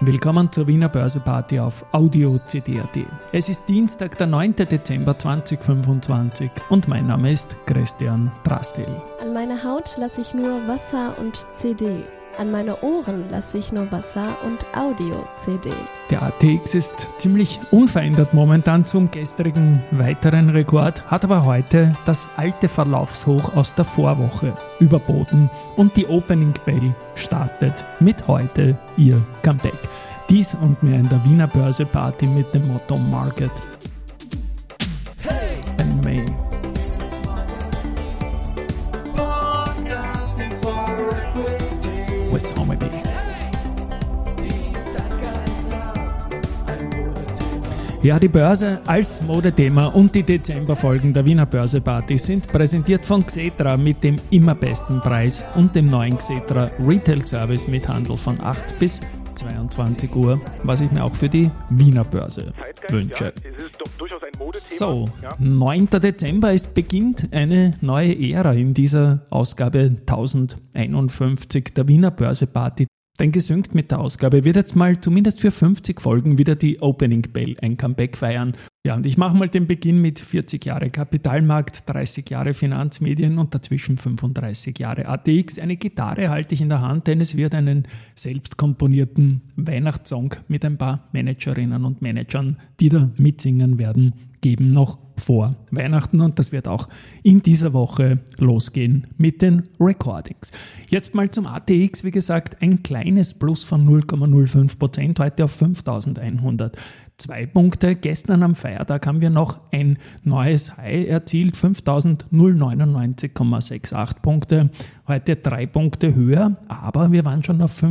Willkommen zur Wiener Börseparty auf Audio CD.at. Es ist Dienstag, der 9. Dezember 2025 und mein Name ist Christian Drastil. An meine Haut lasse ich nur Wasser und CD. An meine Ohren lasse ich nur Wasser und Audio-CD. Der ATX ist ziemlich unverändert momentan zum gestrigen weiteren Rekord, hat aber heute das alte Verlaufshoch aus der Vorwoche überboten und die Opening Bell startet mit heute ihr Comeback. Dies und mehr in der Wiener Börseparty mit dem Motto Market and May. With Comedy. Ja, die Börse als Modethema und die Dezemberfolgen der Wiener Börseparty sind präsentiert von Xetra mit dem immer besten Preis und dem neuen Xetra Retail Service mit Handel von 8 bis 22 Uhr, was ich mir auch für die Wiener Börse wünsche. So, 9. Dezember, es beginnt eine neue Ära in dieser Ausgabe 1051 der Wiener Börseparty. Denn gesynkt mit der Ausgabe wird jetzt mal zumindest für 50 Folgen wieder die Opening Bell ein Comeback feiern. Ja, und ich mache mal den Beginn mit 40 Jahre Kapitalmarkt, 30 Jahre Finanzmedien und dazwischen 35 Jahre ATX. Eine Gitarre halte ich in der Hand, denn es wird einen selbst komponierten Weihnachtssong mit ein paar Managerinnen und Managern, die da mitsingen werden, geben noch vor Weihnachten und das wird auch in dieser Woche losgehen mit den Recordings. Jetzt mal zum ATX, wie gesagt, ein kleines Plus von 0,05%, heute auf 5.102 Punkte. Gestern am Feiertag haben wir noch ein neues High erzielt, 5.099,68 Punkte, heute 3 Punkte höher, aber wir waren schon auf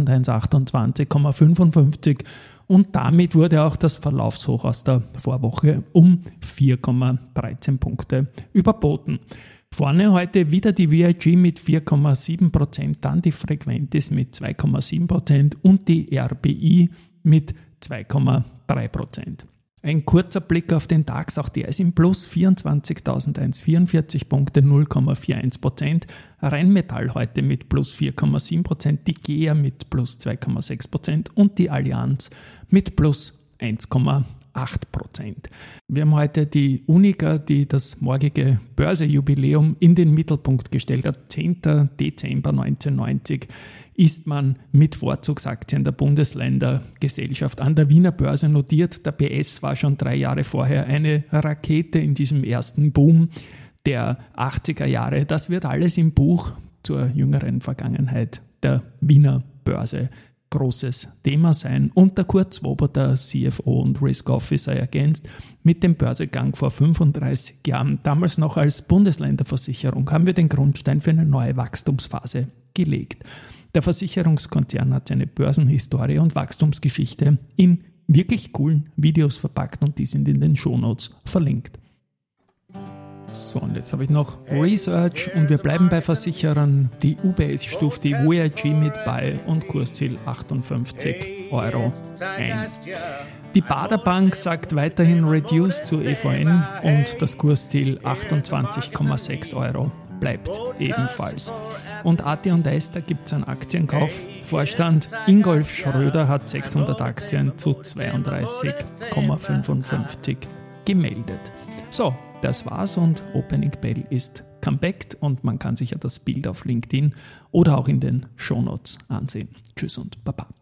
5.128,55 und damit wurde auch das Verlaufshoch aus der Vorwoche um 4,13 Punkte überboten. Vorne heute wieder die VIG mit 4,7%, dann die Frequentis mit 2,7% und die RBI mit 2,3%. Ein kurzer Blick auf den DAX, auch der ist im Plus, 24.144 Punkte, 0,41%. Rheinmetall heute mit plus 4,7%, die GEA mit plus 2,6% und die Allianz mit plus 1,8%. Wir haben heute die Unica, die das morgige Börsejubiläum in den Mittelpunkt gestellt hat. 10. Dezember 1990 ist man mit Vorzugsaktien der Bundesländergesellschaft an der Wiener Börse notiert. Der PS war schon 3 Jahre vorher eine Rakete in diesem ersten Boom der 80er Jahre. Das wird alles im Buch zur jüngeren Vergangenheit der Wiener Börse großes Thema sein. Und der Kurt Swoboda, CFO und Risk Officer, ergänzt, mit dem Börsegang vor 35 Jahren, damals noch als Bundesländerversicherung, haben wir den Grundstein für eine neue Wachstumsphase gelegt. Der Versicherungskonzern hat seine Börsenhistorie und Wachstumsgeschichte in wirklich coolen Videos verpackt und die sind in den Shownotes verlinkt. So, und jetzt habe ich noch Research und wir bleiben bei Versicherern. Die UBS stuft die VIG mit Buy und Kursziel 58 Euro ein. Die Baderbank sagt weiterhin Reduce zu EVN und das Kursziel 28,6 Euro bleibt ebenfalls. Und AT&S, da gibt es einen Aktienkauf. Vorstand Ingolf Schröder hat 600 Aktien zu 32,55 gemeldet. So, das war's und Opening Bell ist comebacked und man kann sich ja das Bild auf LinkedIn oder auch in den Shownotes ansehen. Tschüss und Baba.